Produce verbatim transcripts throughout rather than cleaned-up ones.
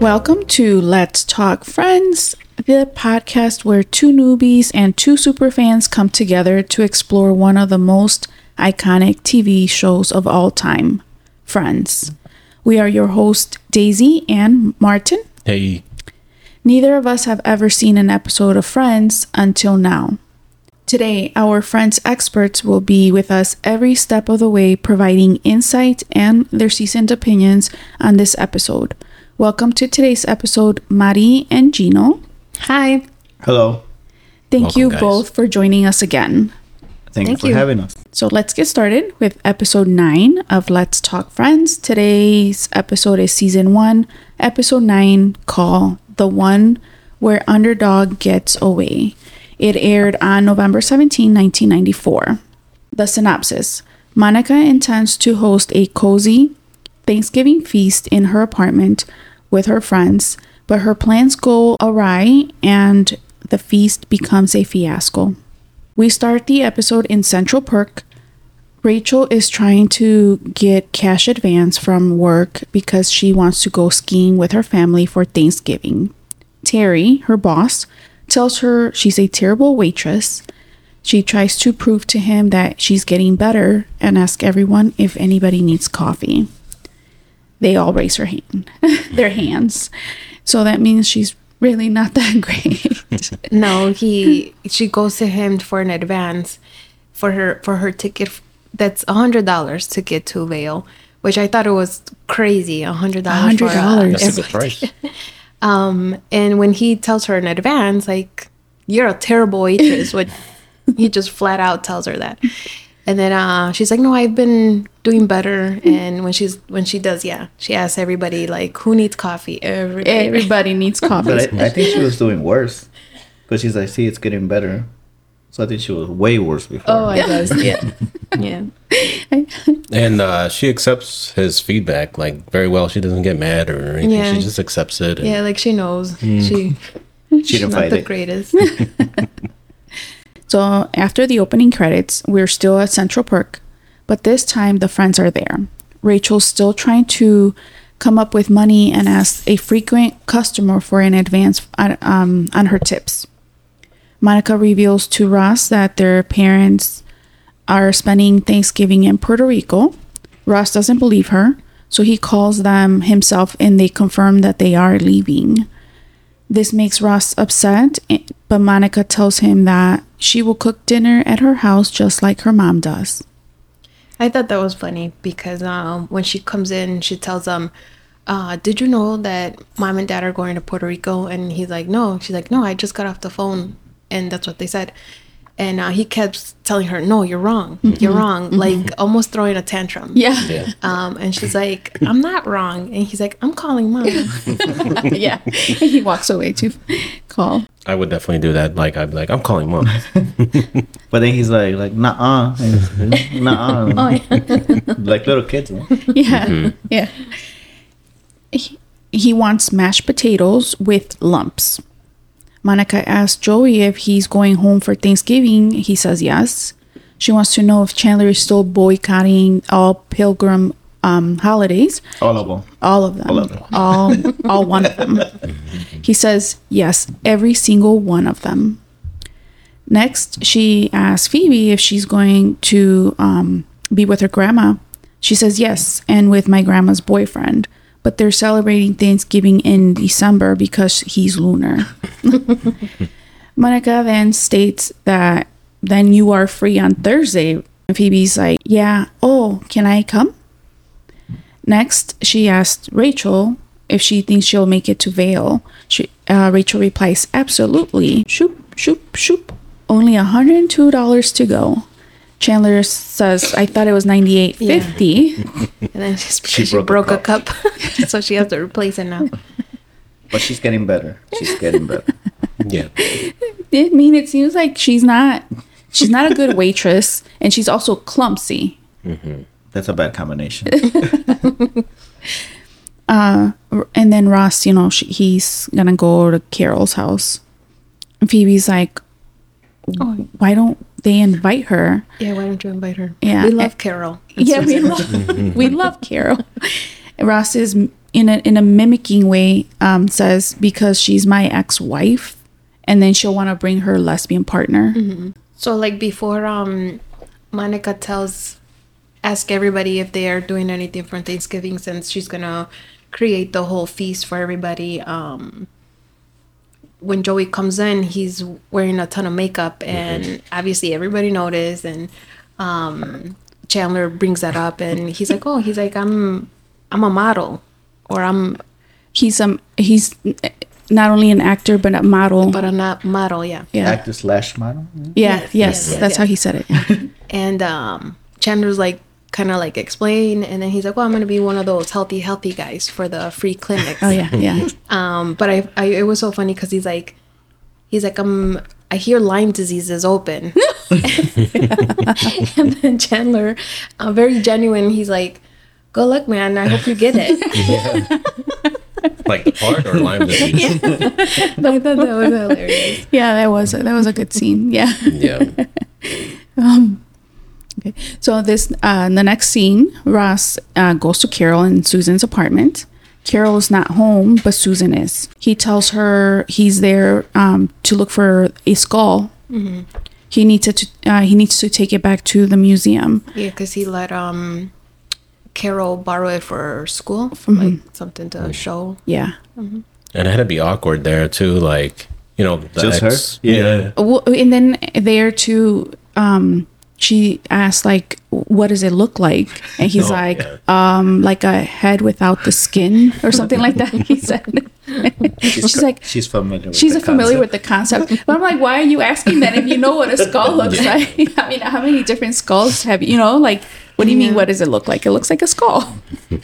Welcome to Let's Talk Friends, the podcast where two newbies and two superfans come together to explore one of the most iconic T V shows of all time, Friends. We are your hosts, Daisy and Martin. Hey. Neither of us have ever seen an episode of Friends until now. Today, our Friends experts will be with us every step of the way, providing insight and their seasoned opinions on this episode. Welcome to today's episode, Mari and Gino. Hi. Hello. Thank Welcome, you guys. both for joining us again. Thank, Thank you for you. having us. So let's get started with episode nine of Let's Talk Friends. Today's episode is season one, episode nine, called The One Where Underdog Gets Away. It aired on November seventeenth, nineteen ninety-four. The synopsis. Monica intends to host a cozy Thanksgiving feast in her apartment with her friends, but her plans go awry and the feast becomes a fiasco. We start the episode in Central Perk. Rachel is trying to get cash advance from work because she wants to go skiing with her family for Thanksgiving. Terry, her boss, tells her she's a terrible waitress. She tries to prove to him that she's getting better and asks everyone if anybody needs coffee. They all raise her hand, their hands. So that means she's really not that great. No, he she goes to him for an advance for her for her ticket. That's a hundred dollars to get to Vail, which I thought it was crazy. A hundred dollars. hundred dollars. That's a good price. Um, and when he tells her in advance, like, you're a terrible waitress, what he just flat out tells her that. And then uh, she's like, no, I've been doing better. And when she's when she does, yeah, she asks everybody, like, who needs coffee? Everybody. Everybody needs coffee. But I, I think she was doing worse. Because she's like, see, it's getting better. So I think she was way worse before. Oh, I was, yeah. Yeah. And uh, she accepts his feedback like very well. She doesn't get mad or anything. Yeah. She just accepts it. and- Yeah, like she knows. She She she's didn't not fight the it. greatest. So after the opening credits, we're still at Central Perk, but this time the friends are there. Rachel's still trying to come up with money and asks a frequent customer for an advance on, um, on her tips. Monica reveals to Ross that their parents are spending Thanksgiving in Puerto Rico. Ross doesn't believe her, so he calls them himself and they confirm that they are leaving. This makes Ross upset, but Monica tells him that she will cook dinner at her house just like her mom does. I thought that was funny because um, when she comes in, she tells them, uh, did you know that mom and dad are going to Puerto Rico? And he's like, no. She's like, no, I just got off the phone. And that's what they said. And uh, he kept telling her, no, you're wrong. Mm-hmm. You're wrong. Mm-hmm. Like almost throwing a tantrum. Yeah. Yeah. Um, and she's like, I'm not wrong. And he's like, I'm calling mom. Yeah. And he walks away to call. I would definitely do that. Like, I'd be like, I'm calling mom. But then he's like, like, nuh-uh. Nuh-uh. Oh, yeah. Like little kids. Man. Yeah. Yeah. He, he wants mashed potatoes with lumps. Monica asks Joey if he's going home for Thanksgiving. He says yes. She wants to know if Chandler is still boycotting all pilgrim um, holidays. All of them. All of them. All of them. All, all one of them. He says yes, every single one of them. Next, she asks Phoebe if she's going to um, be with her grandma. She says yes, and with my grandma's boyfriend. But they're celebrating Thanksgiving in December because he's lunar. Monica then states that then you are free on Thursday. And Phoebe's like, yeah, oh, can I come? Next, she asks Rachel if she thinks she'll make it to Vail. She, uh, Rachel replies, absolutely. Shoop, shoop, shoop. Only one hundred two dollars to go. Chandler says, I thought it was ninety-eight fifty. And then she's, She she, broke broke, a a cup. So she has to replace it now. But she's getting better. She's getting better. Yeah. I mean, it seems like she's not she's not a good waitress, and she's also clumsy. That's a bad combination. Uh, and then Ross, you know, she, he's gonna go to Carol's house. And Phoebe's like, Oh. why don't they invite her? Yeah, why don't you invite her? Yeah. We love Carol. Yeah, we love we love Carol. Ross is in a in a mimicking way, um, says because she's my ex-wife, and then she'll want to bring her lesbian partner. Mm-hmm. So like before, um, Monica tells, ask everybody if they are doing anything for Thanksgiving, since she's gonna create the whole feast for everybody. Um, when Joey comes in, he's wearing a ton of makeup, and mm-hmm. obviously everybody noticed. And um, Chandler brings that up, and he's like, "Oh, he's like, I'm, I'm a model, or I'm." He's um he's not only an actor but a model. But a not model, yeah. Yeah. Actor slash model. Yeah. Yes, Yes. yes, yes, That's yes. how he said it. Yeah. And um, Chandler's like, kind of like explain, and then he's like, well, I'm gonna be one of those healthy healthy guys for the free clinics. Oh yeah, yeah. Um, but I, I it was so funny because he's like, he's like, um, I hear Lyme disease is open. And then Chandler, uh, very genuine, he's like, good luck, man, I hope you get it. Yeah. Like the part or Lyme disease? Yeah. I thought that was hilarious. Yeah, that was that was a good scene. Yeah. Yeah. Um, okay. So this uh, the next scene, Ross uh, goes to Carol in Susan's apartment. Carol is not home, but Susan is. He tells her he's there um, to look for a skull. Mm-hmm. He needs to uh, he needs to take it back to the museum. Yeah, because he let um Carol borrow it for school, Mm-hmm. like something to show. Yeah. And it had to be awkward there too, like, you know, the Just ex, her? Yeah. Well, and then there too, um, she asked like, "What does it look like?" And he's Oh, like, yeah. um, "Like a head without the skin or something like that." He said. She's like, she's familiar with she's the familiar concept. with the concept. But I'm like, why are you asking that if you know what a skull looks Yeah. like? I mean, how many different skulls have you, you know, like, what do you mean, what does it look like? It looks like a skull.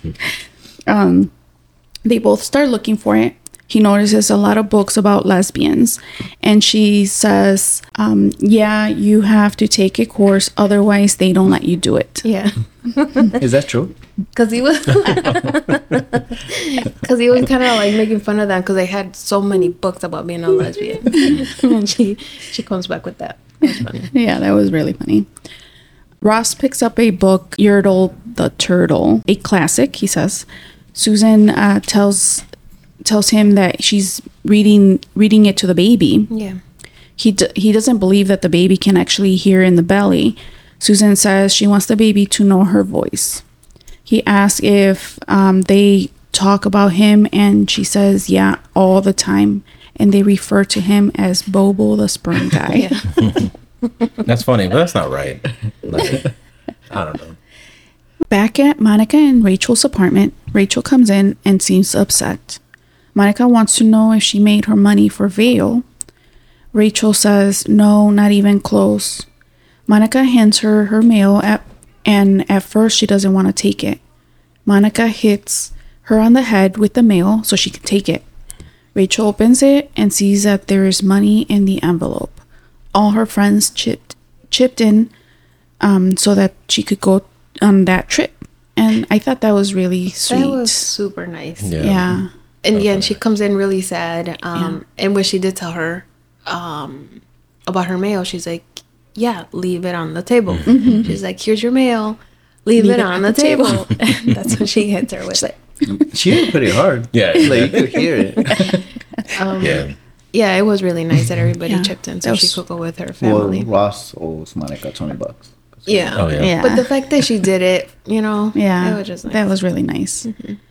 um, they both start looking for it. He notices a lot of books about lesbians. And she says, um, yeah, you have to take a course. Otherwise, they don't let you do it. Yeah. Is that true? Because he was, because he was kind of like making fun of them because they had so many books about being a lesbian, and she she comes back with that. That's funny. Yeah, that was really funny. Ross picks up a book, Yertle the Turtle, a classic, he says. Susan uh, tells tells him that she's reading reading it to the baby. Yeah. He d- he doesn't believe that the baby can actually hear in the belly. Susan says she wants the baby to know her voice. He asks if um, they talk about him, and she says, yeah, all the time. And they refer to him as Bobo the sperm guy. Yeah. That's funny, but that's not right. Like, I don't know. Back at Monica and Rachel's apartment, Rachel comes in and seems upset. Monica wants to know if she made her money for Vale. Rachel says, no, not even close. Monica hands her her mail, at, and at first she doesn't want to take it. Monica hits her on the head with the mail so she can take it. Rachel opens it and sees that there is money in the envelope. All her friends chipped chipped in um, so that she could go on that trip. And I thought that was really sweet. That was super nice. Yeah. yeah. And yeah, and she comes in really sad. Um, And when she did tell her um, about her mail, she's like, yeah, leave it on the table. Mm-hmm. She's like, here's your mail. Leave, it, on the table. And that's when she hits her with it. She hit it pretty hard. Yeah. Like you could hear it. Um, Yeah. Yeah, it was really nice that everybody Yeah. chipped in so That she was- could go with her Well, family. Ross owes Monica twenty bucks. yeah. Oh, yeah. Yeah. But the fact that she did it, you know, Yeah, it was just nice. that was really nice.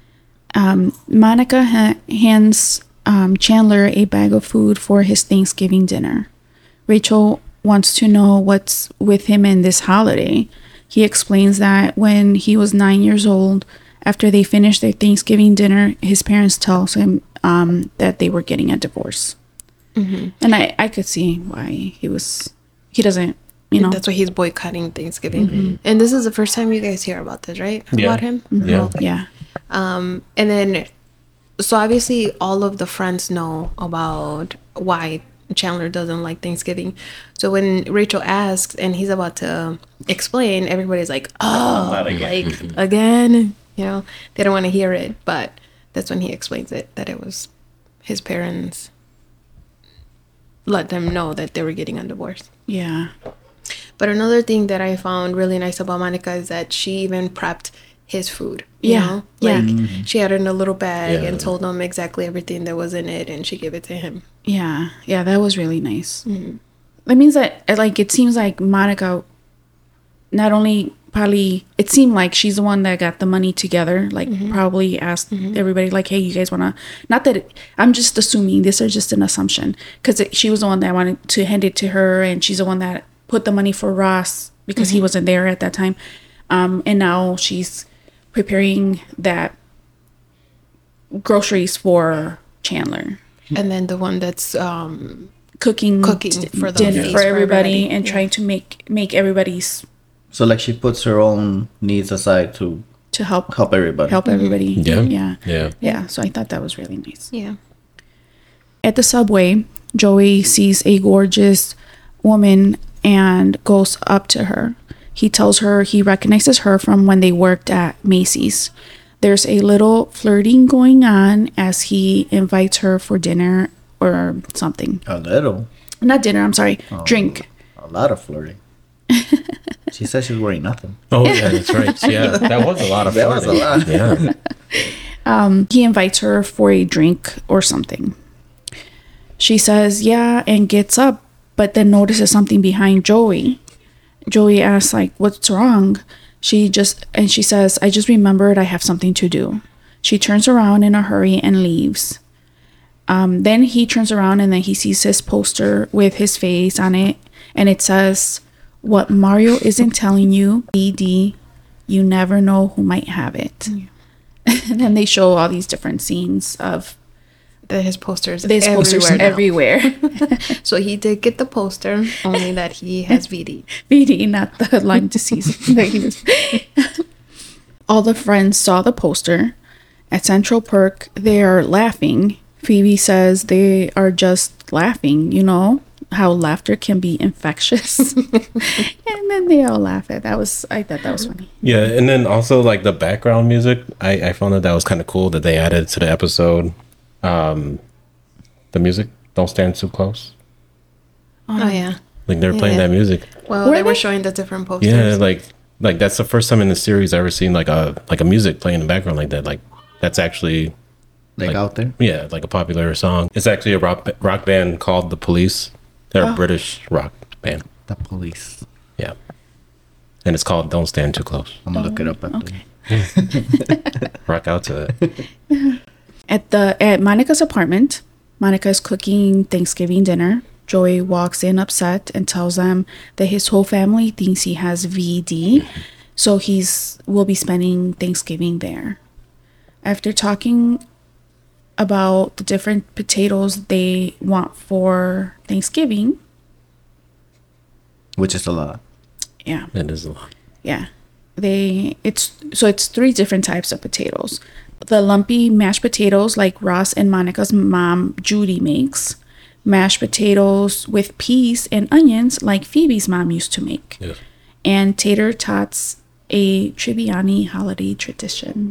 Um, Monica ha- hands um, Chandler a bag of food for his Thanksgiving dinner. Rachel wants to know what's with him in this holiday. He explains that when he was nine years old, after they finished their Thanksgiving dinner, his parents tells him um, that they were getting a divorce. Mm-hmm. And I, I could see why he was, he doesn't, you know. That's why he's boycotting Thanksgiving. And this is the first time you guys hear about this, right? Yeah. About him? Yeah. Okay. Yeah. Um, and then, so obviously, all of the friends know about why Chandler doesn't like Thanksgiving. So when Rachel asks and he's about to explain, everybody's like, "Oh, Not again." like again?" You know, they don't want to hear it. But that's when he explains it, that it was his parents let them know that they were getting a divorce. Yeah. But another thing that I found really nice about Monica is that she even prepped his food. You Yeah, know? yeah. Like she had it in a little bag Yeah. and told him exactly everything that was in it, and she gave it to him. Yeah, yeah, that was really nice. That means that, uh, like, it seems like Monica not only probably, it seemed like she's the one that got the money together, like, probably asked everybody, like, hey, you guys want to, not that, it, I'm just assuming, this is just an assumption, because she was the one that wanted to hand it to her, and she's the one that put the money for Ross, because he wasn't there at that time. Um, and now she's preparing that groceries for Chandler. And then the one that's um Cooking, Cooking d- for the dinner feast for for everybody, everybody. and Yeah. trying to make make everybody's So like she puts her own needs aside to to help help everybody. help everybody. Yeah. yeah, Yeah. yeah. So I thought that was really nice. yeah. At the subway, Joey sees a gorgeous woman and goes up to her. He tells her he recognizes her from when they worked at Macy's. There's a little flirting going on as he invites her for dinner or something. A little. Not dinner, I'm sorry, drink. A lot of flirting. She said she was wearing nothing. Oh yeah, that's right. Yeah, that was a lot of That was a flirting. lot. Yeah. He invites her for a drink or something. She says, yeah, and gets up, but then notices something behind Joey. Joey asks, like, what's wrong? She just, and she says, I just remembered I have something to do. She turns around in a hurry and leaves. Um, then he turns around and then he sees his poster with his face on it. And it says, what Mario isn't telling you, E D, you never know who might have it. And then they show all these different scenes of The, his posters these posters now. everywhere. So he did get the poster, only that he has V D. V D, not the Lyme disease. that he was- all the friends saw the poster. At Central Perk, they are laughing. Phoebe says they are just laughing, you know, how laughter can be infectious. And then they all laugh at that. Was I thought that was funny. Yeah, and then also like the background music, I, I found that that was kind of cool that they added to the episode. Um, the music, Don't Stand Too Close. Oh yeah. Like they were playing Yeah. that music. Well, Were they were they? showing the different posters. Yeah, like like that's the first time in the series I ever seen like a like a music playing in the background like that. Like that's actually Like, Like- out there. yeah, like a popular song. It's actually a rock rock band called The Police. They're a British rock band. The police. Yeah, and it's called Don't Stand Too Close. I'm gonna look it up after. Okay. Rock out to it. At the at Monica's apartment, Monica is cooking Thanksgiving dinner. Joey walks in upset and tells them that his whole family thinks he has V D, so he's will be spending Thanksgiving there. After talking about the different potatoes they want for Thanksgiving, Which is a lot. yeah, It is a lot. yeah. They it's so it's three different types of potatoes. The lumpy mashed potatoes like Ross and Monica's mom Judy makes. Mashed potatoes with peas and onions like Phoebe's mom used to make. Yeah. And tater tots, a Tribbiani holiday tradition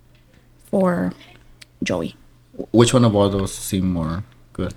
for Joey. Which one of all those seem more good?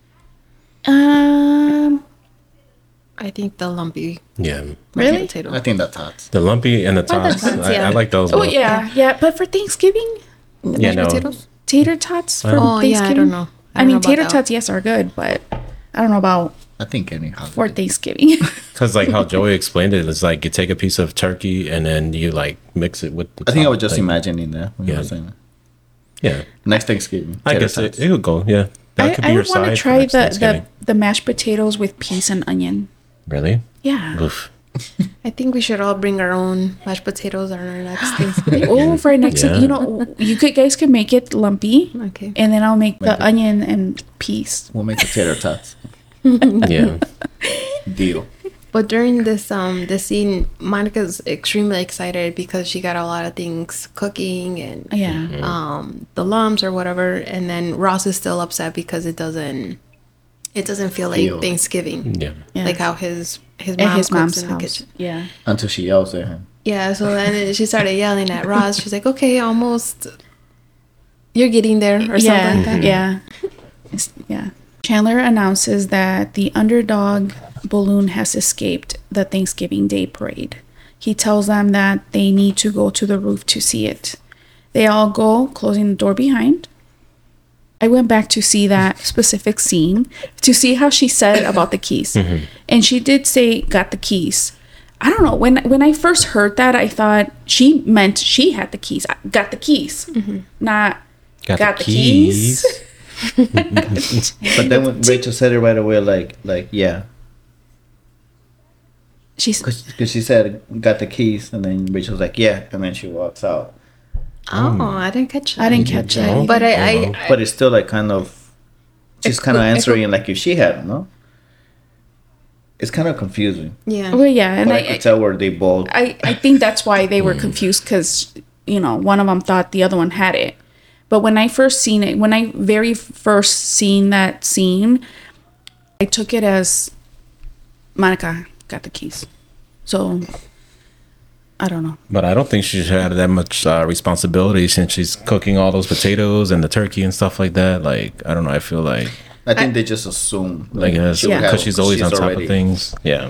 Um I think the lumpy Yeah. Really? potato. I think that's hot. The lumpy and the tots. tots, I, yeah. I like those. Oh both. yeah, yeah. But for Thanksgiving, The Yeah, mashed no. potatoes. tater tots for Oh, yeah, I Thanksgiving. don't know. I I, don't mean, know about tater that tots, yes, are good, but I don't know about I think any holiday. for Thanksgiving. Because like how Joey explained it, it's like you take a piece of turkey and then you like mix it with. The I think I top, was just like- imagining that when you Yeah. were saying that. Yeah, Next Thanksgiving. I tater guess it, tots. it would go. Yeah, that I, could be I your would want side. to for try next the, the Thanksgiving. the mashed potatoes with peas and onion. Really? Yeah. Oof. I think we should all bring our own mashed potatoes on our next Thanksgiving. Oh, for next, Yeah. you know, you could guys could make it lumpy, Okay. and then I'll make the Make it- onion and peas. We'll make the tater tots. Yeah. Deal. But during this um this scene, Monica's extremely excited because she got a lot of things cooking and Yeah. um the lumps or whatever, and then Ross is still upset because it doesn't it doesn't feel like Feel. Thanksgiving. Yeah. Yeah. Like how his his At mom his cooks mom's in the house. kitchen. Yeah. Until she yells at him. Yeah, so then she started yelling at Ross. She's like, "Okay, almost you're getting there," or something Yeah. like that. Yeah. It's- yeah. Chandler announces that the underdog balloon has escaped the Thanksgiving Day parade. he tells them that they need to go to the roof to see it. They all go, closing the door behind. I went back to see that specific scene to see how she said about the keys. Mm-hmm. And she did say, got the keys. I don't know. When when I first heard that, I thought she meant she had the keys. Got the keys. Mm-hmm. Not got, got the, the keys. keys. But then when Rachel said it right away, like, like yeah. She's Because she said, got the keys. And then Rachel's like, yeah. And then she walks out. Oh, I didn't catch that. I didn't catch that. But I, I, I... But it's still like kind of... She's kind of answering like if she had, no? It's kind of confusing. Yeah. Well, yeah, and but I, I, I could tell where they both. I, I think that's why they were confused because, you know, one of them thought the other one had it. But when I first seen it, when I very first seen that scene, I took it as Monica got the keys. So, I don't know. But I don't think she should have that much uh, responsibility since she's cooking all those potatoes and the turkey and stuff like that. Like, I don't know. I feel like. I think I, they just assume. Like, because yeah. yeah. she's always she's on top already, of things. Yeah.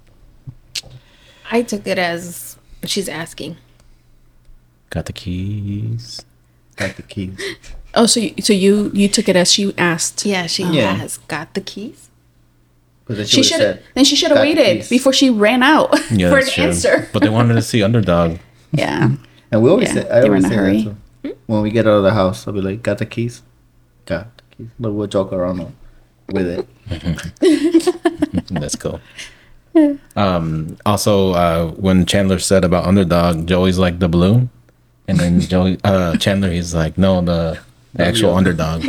I took it as she's asking. Got the keys. Got the keys. Oh, so you, so you you took it as she asked. Yeah, she yeah. has got the keys. Then she, she should then she should have waited before she ran out yeah, for an true. answer. But they wanted to see Underdog. Yeah. And we always yeah, say, I they were always in a say hurry. that too. When we get out of the house, I'll be like, got the keys? Got the keys. But we'll joke around with it. That's cool. Um, also, uh, when Chandler said about Underdog, Joey's like the balloon. And then Joey, uh, Chandler, he's like, no, the, the actual Underdog.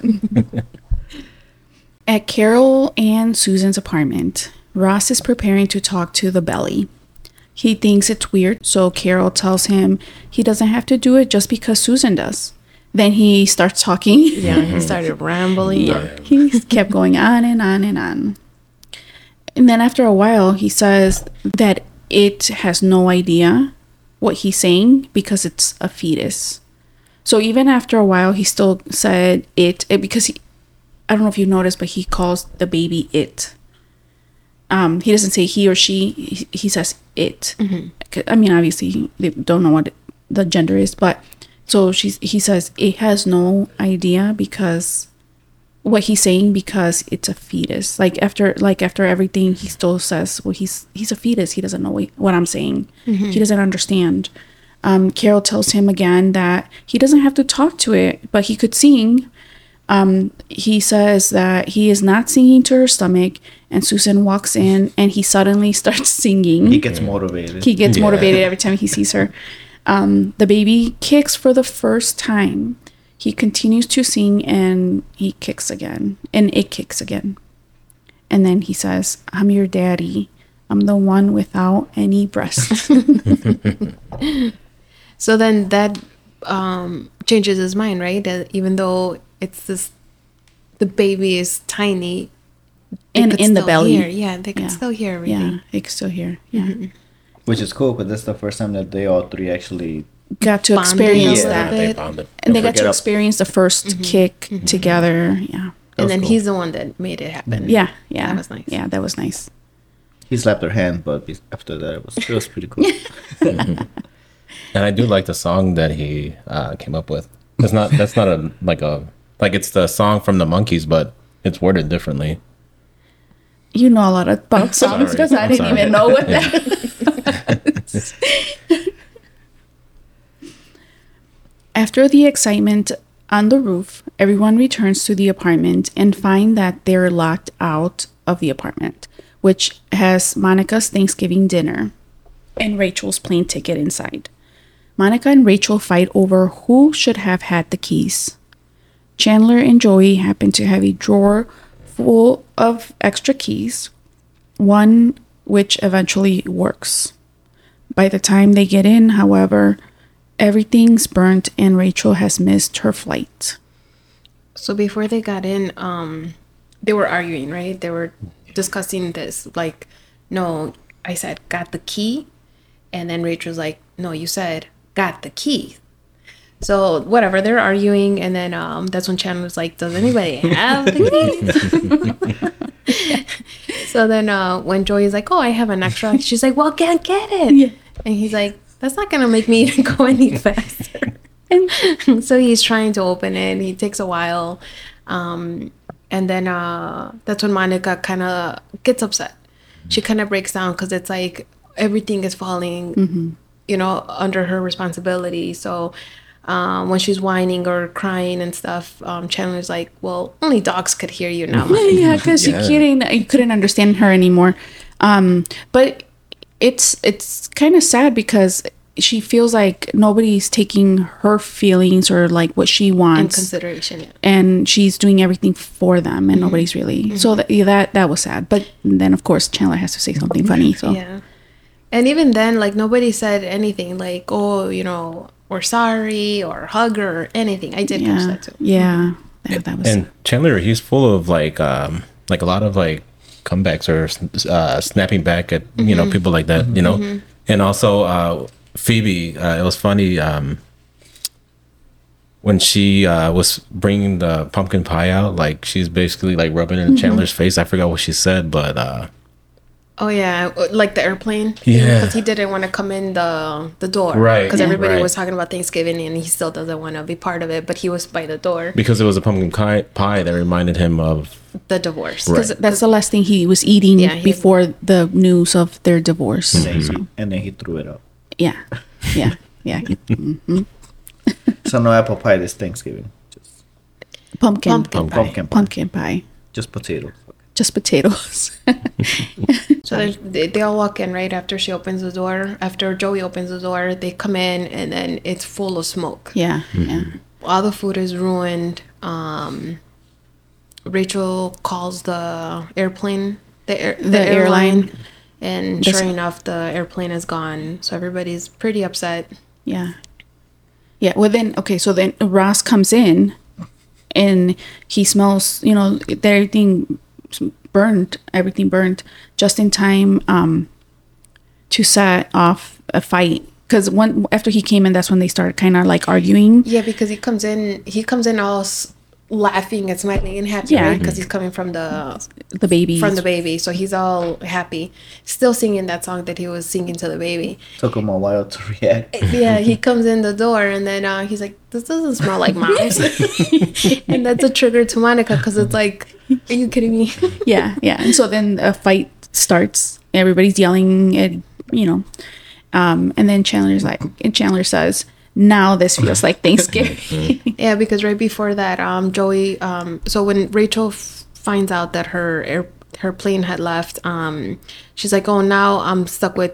At Carol and Susan's apartment, Ross is preparing to talk to the belly. He thinks it's weird, so Carol tells him he doesn't have to do it just because Susan does. Then he starts talking. Yeah, he started rambling. Yeah, he kept going on and on and on. And then after a while, he says that it has no idea what he's saying because it's a fetus. So even after a while, he still said it, it because he, I don't know if you noticed, but he calls the baby it. Um, he doesn't say he or she. He, he says it. Mm-hmm. I mean, obviously, they don't know what the gender is, but so she's. He says it has no idea because what he's saying because it's a fetus. Like after, like after everything, he still says, "Well, he's he's a fetus. He doesn't know what, what I'm saying. Mm-hmm. He doesn't understand." Um, Carol tells him again that he doesn't have to talk to it, but he could sing. Um, he says that he is not singing to her stomach, and Susan walks in and he suddenly starts singing. He gets motivated. He gets yeah. motivated every time he sees her. Um, the baby kicks for the first time. He continues to sing and he kicks again, and it kicks again. And then he says, "I'm your daddy. I'm the one without any breasts." So then that um, changes his mind, right? That even though it's this, the baby is tiny, and in the belly, hear. Yeah, they can yeah. still hear everything. Yeah, they can still hear. Yeah, mm-hmm. Which is cool because that's the first time that they all three actually got to bonded experience a that, little They bit. bonded. and they Don't got to forget up. experience the first Mm-hmm. kick Mm-hmm. together. Yeah, And then cool. he's the one that made it happen. yeah, yeah. That was nice. Yeah, that was nice. he slapped her hand, but after that it was it was pretty cool. And I do like the song that he uh, came up with. It's not. That's not a like a like it's the song from the Monkees, but it's worded differently. You know a lot about songs Sorry. because I I'm didn't sorry. even know what Yeah. that was. After the excitement on the roof, everyone returns to the apartment and find that they're locked out of the apartment, which has Monica's Thanksgiving dinner and Rachel's plane ticket inside. Monica and Rachel fight over who should have had the keys. Chandler and Joey happen to have a drawer full of extra keys, one which eventually works. By the time they get in, however, everything's burnt and Rachel has missed her flight. So before they got in, um, they were arguing, right? They were discussing this. Like, no, I said, got the key. And then Rachel's like, no, you said, got the key. So whatever, they're arguing. And then um, that's when Chandler's like, does anybody have the key? So then uh, when Joey's like, oh, I have an extra, she's like, well, can't get it. Yeah. And he's like, that's not going to make me go any faster. And So he's trying to open it. He takes a while. Um, and then uh, that's when Monica kind of gets upset. She kind of breaks down because it's like everything is falling, Mm-hmm. you know, under her responsibility. So um, when she's whining or crying and stuff, um, Chandler's like, well, only dogs could hear you now. yeah, yeah, because Yeah. you couldn't you couldn't understand her anymore. Um, but it's it's kind of sad because she feels like nobody's taking her feelings or like what she In wants, consideration, yeah. and she's doing everything for them, and nobody's really. So that, yeah, that that was sad. But then of course Chandler has to say something funny. So Yeah. And even then, like, nobody said anything like, oh, you know, we're sorry or hug her or anything. I did catch yeah, that too. yeah, that, that was. And Chandler, he's full of like, um, like a lot of like comebacks or uh, snapping back at you know people like that, you know. And also uh, Phoebe, uh, it was funny um, when she uh, was bringing the pumpkin pie out. Like she's basically like rubbing it in Chandler's face. I forgot what she said, but uh, Oh, yeah. Like the airplane. Yeah. Because he didn't want to come in the, the door. Right, Because yeah. everybody right. was talking about Thanksgiving and he still doesn't want to be part of it. But he was by the door. because it was a pumpkin pie, pie that reminded him of The divorce. Right. Because that's the last thing he was eating Yeah, he- before the news of their divorce. And then, So, he, and then he threw it up. yeah, yeah, yeah. Mhm. So no apple pie this Thanksgiving. Just Pumpkin, Pumpkin pie. pie. Pumpkin pie. just potatoes. Just potatoes. So there's- they, they all walk in right after she opens the door. After Joey opens the door, they come in and then it's full of smoke. yeah, yeah. All the food is ruined. Um, Rachel calls the airplane, the, air, the, The airline. airline, and This- sure enough, the airplane is gone. So everybody's pretty upset. Yeah. Yeah. Well, then, okay. So then Ross comes in and he smells, you know, that everything burned, everything burned just in time um, to set off a fight. Because one after he came in, that's when they started kind of like arguing. Yeah, because he comes in, he comes in all s- laughing and smiling and happy, Yeah. right? Because he's coming from the The baby. from the baby, so he's all happy, still singing that song that he was singing to the baby. Took him a while to react. Yeah, he comes in the door and then uh, he's like, "This doesn't smell like mom's," and that's a trigger to Monica because it's like, "Are you kidding me?" yeah, yeah. And so then a fight starts. Everybody's yelling at, you know. Um, and then Chandler's like, and Chandler says, now this feels like Thanksgiving. Yeah, because right before that, um, Joey, um, so when Rachel f- finds out that her air, her plane had left, um, she's like, "Oh, now I'm stuck with,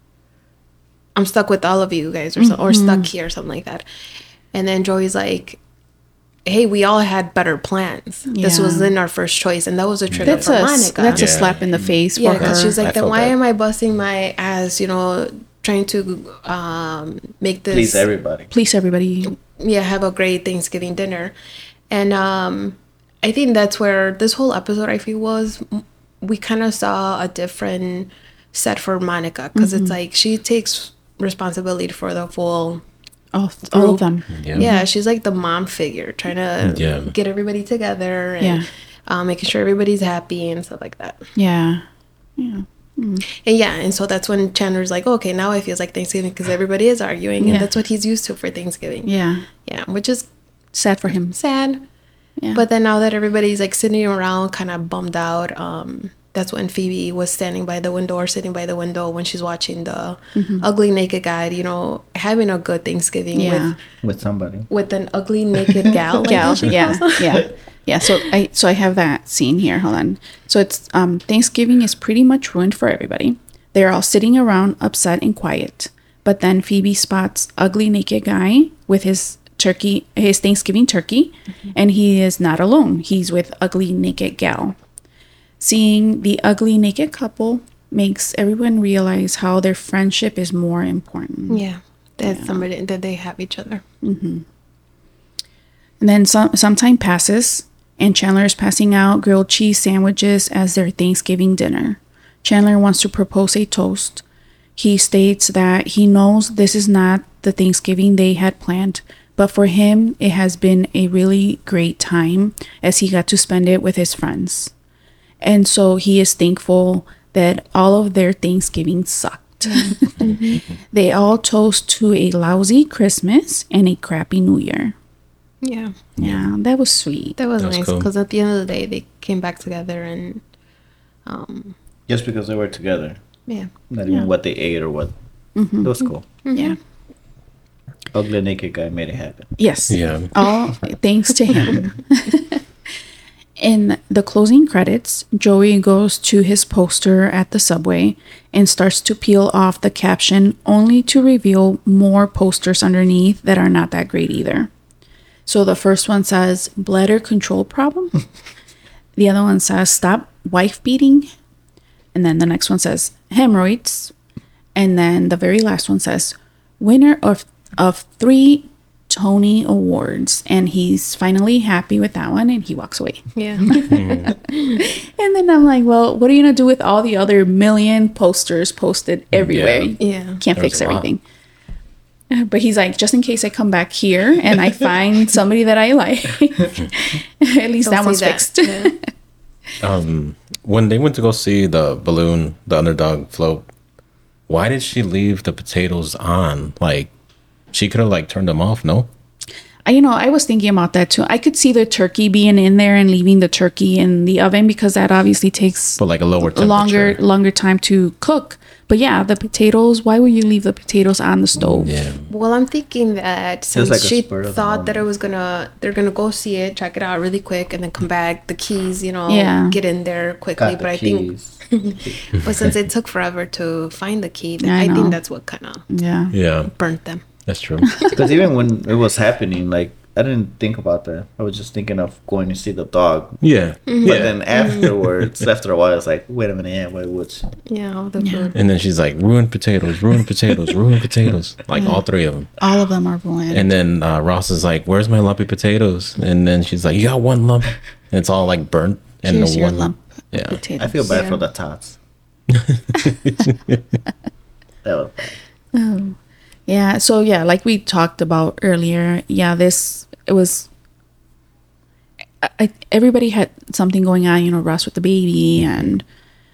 I'm stuck with all of you guys, or so, or stuck here, or something like that." And then Joey's like, "Hey, we all had better plans. This Yeah. was in our first choice, and that was a trigger that's for a Monica." that's a Yeah. slap in the face Yeah, for her. because she's like, I then felt why bad. am I busting my ass, you know, trying to um, make this Please everybody. Please, everybody. yeah, have a great Thanksgiving dinner. And um, I think that's where this whole episode, I feel, was we kind of saw a different set for Monica because it's like she takes responsibility for the full. All, all of them. yeah. Yeah, she's like the mom figure, trying to Yeah. get everybody together and Yeah. uh, making sure everybody's happy and stuff like that. Yeah. Yeah. And yeah, and so that's when Chandler's like, okay, now it feels like Thanksgiving because everybody is arguing, and Yeah. that's what he's used to for Thanksgiving. Yeah. Yeah, which is Sad for him. sad. Yeah. But then now that everybody's like sitting around, kind of bummed out, um, that's when Phoebe was standing by the window or sitting by the window when she's watching the Ugly Naked Guy. You know, having a good Thanksgiving Yeah. With somebody. with with an ugly naked gal. like Gal. she Yeah. calls her. Yeah. Yeah. So I so I have that scene here. Hold on. So it's um Thanksgiving is pretty much ruined for everybody. They're all sitting around upset and quiet. But then Phoebe spots Ugly Naked Guy with his turkey, his Thanksgiving turkey, and he is not alone. He's with Ugly Naked Gal. Seeing the ugly naked couple makes everyone realize how their friendship is more important. Yeah, that's somebody that they have each other. And then some some time passes, and Chandler is passing out grilled cheese sandwiches as their Thanksgiving dinner. Chandler wants to propose a toast. He states that he knows this is not the Thanksgiving they had planned, but for him, it has been a really great time as he got to spend it with his friends. And so he is thankful that all of their Thanksgiving sucked. They all toast to a lousy Christmas and a crappy New Year. Yeah. Yeah, that was sweet. That was That was nice cool. because at the end of the day, they came back together and, um, Just because they were together. yeah. Not Yeah. even what they ate or what. It was cool. Yeah. Ugly naked guy made it happen. Yes. Yeah. All thanks to him. In the closing credits, Joey goes to his poster at the subway and starts to peel off the caption, only to reveal more posters underneath that are not that great either. So the first one says bladder control problem. The other one says stop wife beating. And then the next one says hemorrhoids. And then the very last one says winner of of three Tony Awards. And he's finally happy with that one and he walks away. Yeah. And then I'm like, well, what are you going to do with all the other million posters posted everywhere? Yeah. Yeah. Can't There's fix a lot. everything. Uh, But he's like, just in case I come back here and I find somebody that I like, at least that Don't one's say that. fixed. Yeah. Um, when they went to go see the balloon, the underdog float, why did she leave the potatoes on? Like, she could have like turned them off. No. I- You know, I was thinking about that too. I could see the turkey being in there and leaving the turkey in the oven because that obviously takes But like a lower temperature. longer longer time to cook. But yeah, the potatoes, why would you leave the potatoes on the stove? Yeah. Well, I'm thinking that since like a she spur of the thought that moment. it was gonna, they're gonna go see it, check it out really quick, and then come back. The keys, you know, Yeah. get in there quickly. Got But the I think, keys. but since it took forever to find the key, then Yeah, I I, know. think that's what kind of Yeah. Yeah. burnt them. That's true. Because even when it was happening, like, I didn't think about that. I was just thinking of going to see the dog. Yeah. But Yeah. then afterwards, after a while, it's like, wait a minute, yeah, why would she? Yeah, all the Yeah. food. And then she's like, ruined potatoes, ruined potatoes, ruined potatoes. Like all three of them. All of them are ruined. And then uh, Ross is like, where's my lumpy potatoes? And then she's like, you got one lump. And it's all like burnt. And Here's the your one lump of Yeah. potatoes. I feel bad Yeah. for the tots. That was bad. Oh. Yeah. So yeah, like we talked about earlier, yeah, this it was I, I, everybody had something going on, you know, Ross with the baby and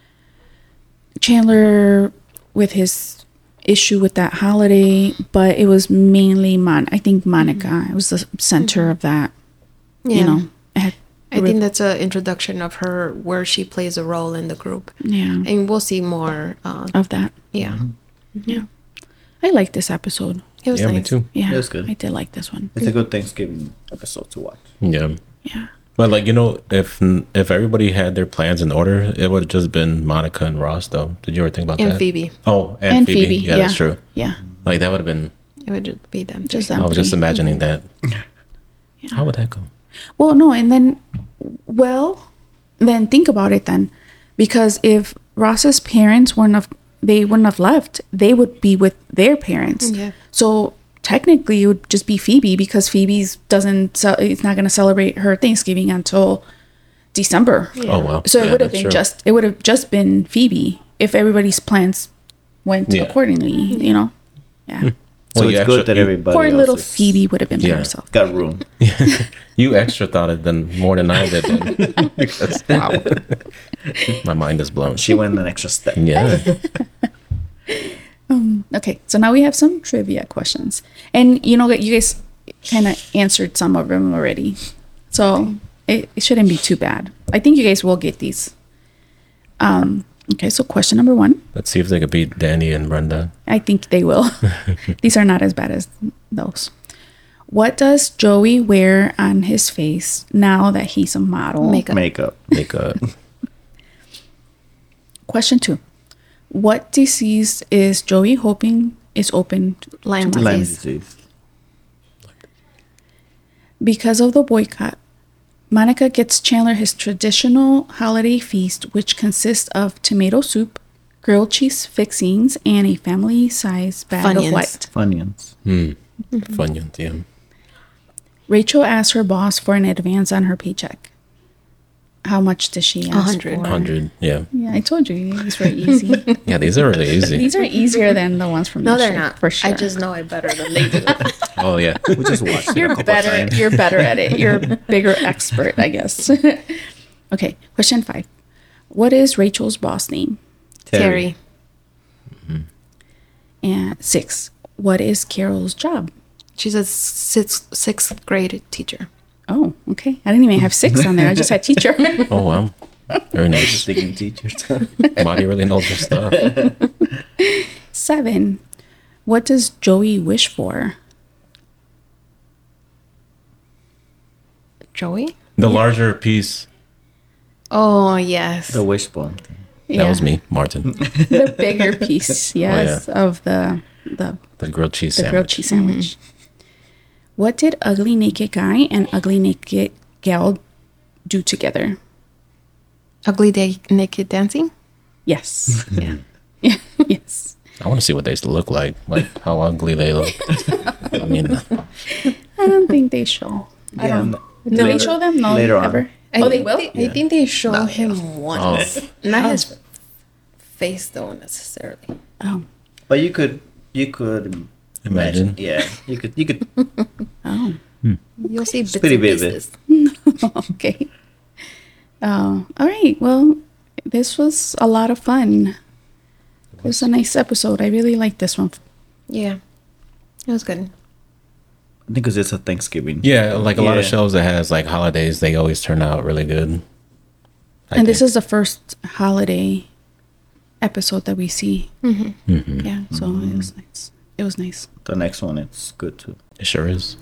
Chandler with his issue with that holiday, but it was mainly Mon I think Monica. It was the center of that. Yeah. You know. It had, I think that's an introduction of her where she plays a role in the group. yeah. And we'll see more. Uh, Of that. yeah. Yeah. I like this episode. It was Yeah, nice. me too. Yeah. It was good. I did like this one. It's a good Thanksgiving episode to watch. Yeah. Yeah. But like, you know, if if everybody had their plans in order, it would have just been Monica and Ross, though. Did you ever think about And that? Phoebe. Oh, and, And Phoebe. Phoebe. Yeah, that's true. Yeah. Like, that would have been, It would just be them. Just three. them. I was just three. imagining that. How would that go? Well, no, and then, well, then think about it then, because if Ross's parents wouldn't have, they wouldn't have left, they would be with their parents. Yeah. So technically, it would just be Phoebe because Phoebe's doesn't, ce- it's not going to celebrate her Thanksgiving until December. Oh, wow. So it Yeah, would have that's been true. just, it would have just been Phoebe if everybody's plans went Yeah. accordingly. You know. Yeah. So Well, you it's good actually- that you- everybody Poor else little is- Phoebe would have been by Yeah. herself. got room. You extra thought it than more than I did. Then. Because- Wow. My mind is blown. She went an extra step. Yeah. Okay, so now we have some trivia questions, and you know that you guys kind of answered some of them already, so it, it shouldn't be too bad. I think you guys will get these. Um. Okay, so question number one. Let's see if they could beat Danny and Brenda. I think they will. These are not as bad as those. What does Joey wear on his face now that he's a model? Makeup. Makeup. Like, uh, Question two. What disease is Joey hoping is open Lyme to Lyme disease. disease. Because of the boycott, Monica gets Chandler his traditional holiday feast, which consists of tomato soup, grilled cheese fixings, and a family-sized bag Funyuns. of white. Funyuns. hmm. Funyuns, yeah. Rachel asks her boss for an advance on her paycheck. How much does she ask A hundred. for? one hundred, yeah. Yeah, I told you. These were easy. Yeah, these are really easy. These are easier than the ones from No, this they're year, not. For sure. I just know it better than they do. Oh, yeah. We just watched it a You're couple better. times. You're better at it. You're a bigger expert, I guess. Okay, question five. What is Rachel's boss name? Terry. And six. What is Carol's job? She's a sixth, sixth grade teacher. Oh, okay. I didn't even have six on there. I just had teacher. Oh wow, very nice. Thinking teachers. Marty really knows her stuff. Seven. What does Joey wish for? Joey? The larger piece. Oh, yes. The wishbone. That was me, Martin. The bigger piece, yes, of the the, The grilled cheese the sandwich. grilled cheese sandwich. What did Ugly Naked Guy and Ugly Naked Gal do together? Ugly Day Naked Dancing? Yes. Yeah. Yeah. Yes. I want to see what they look like, like how ugly they look. I mean, I don't think they show. I Yeah, don't. n- Do they later- show them? No, later on. ever. I Oh, they think will. They, I think they show him once. Oh. Not his face, though, necessarily. Oh. But you could, you could Imagine. Yeah, you could, you could. Oh. You'll see bits pretty and vivid. pieces. Okay. Oh. All right. Well, this was a lot of fun. It was a nice episode. I really liked this one. Yeah. It was good. I think 'cause it's a Thanksgiving. yeah, like a lot of Yeah. shows that has like holidays, they always turn out really good. I And this think. is the first holiday episode that we see. Mhm. Yeah. So it was nice. It was nice. The next one, it's good too. It sure is.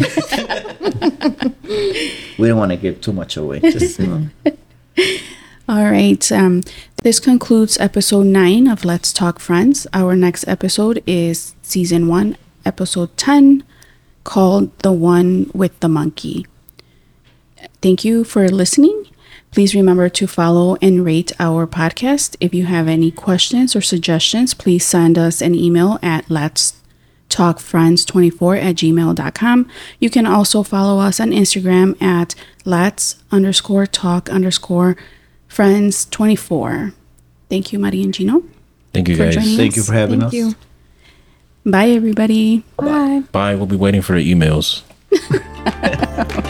We don't want to give too much away. Just you know. All right. Um, this concludes episode nine of Let's Talk Friends. Our next episode is season one, episode ten, called The One with the Monkey. Thank you for listening. Please remember to follow and rate our podcast. If you have any questions or suggestions, please send us an email at let's talk friends twenty-four at gmail dot com. You can also follow us on Instagram at let's underscore talk underscore friends twenty-four. Thank you, Maria and Gino. Thank you For guys. joining Thank you for having Thank us. you. Bye, everybody. Bye. Bye. We'll be waiting for the emails.